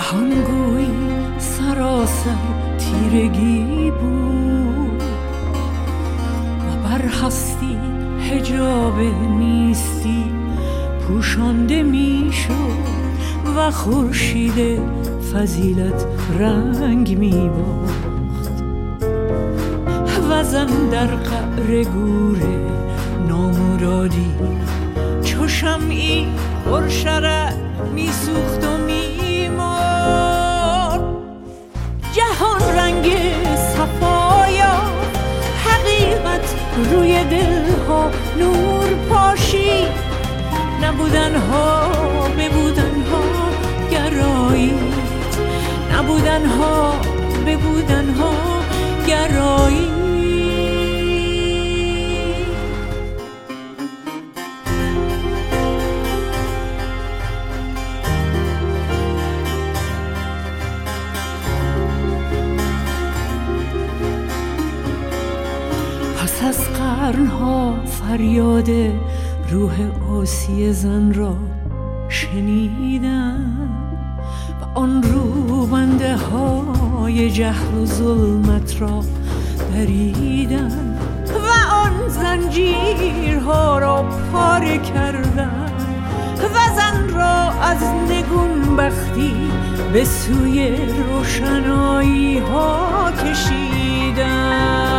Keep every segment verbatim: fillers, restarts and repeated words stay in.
جهانگوی سراسر تیرگی بود و بر هستی حجاب نیستی پوشانده می شد و خورشید فضیلت رنگ می باخت و زن در قعر گور نامرادی چو شمعی پرشرر می سوخت و می مرد. جهان رنگ صفایا حقیقت روی دلها نور پاشی، نبودن ها ببودن ها گرایی، نبودن ها ببودن ها گرایی. پس از قرنها فریاد روح عاصی زن را شنیدم و آن روبنده های جهل و ظلمت را دریدم و آن زنجیرها را پاره کردم و زن را از نگون بختی به سوی روشنایی ها کشیدم.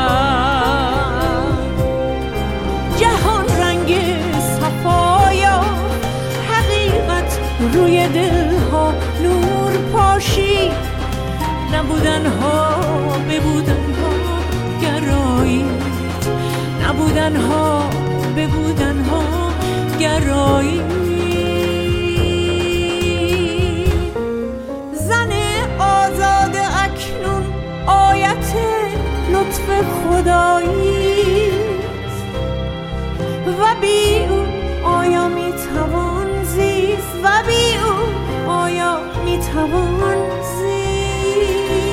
جهان رنگ صفایا حقیقت روی دلها نور پاشی، نبودن ها ببودن ها گرایی، نبودن ها ببودن ها گرایی. زن آزاد اکنون آیت لطف خدایی و بی او آیا میتوان زیست، و بی او آیا میتوان زیست.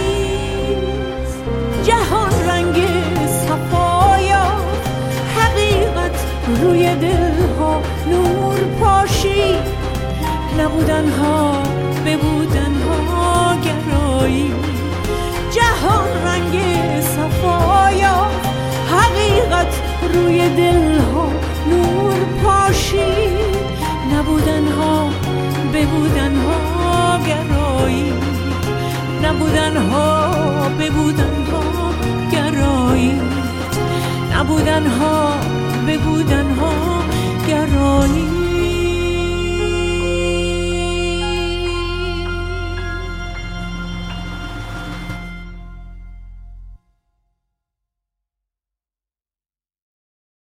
جهان رنگ صفایا حقیقت روی دلها نور پاشی، نبودن ها ببودن ها گرایی. جهان رنگ صفایا حقیقت روی دلها نور پاشی، نبودن ها ببودن ها گرایی، نبودن ها ببودن ها گرایی، نبودن ها ببودن ها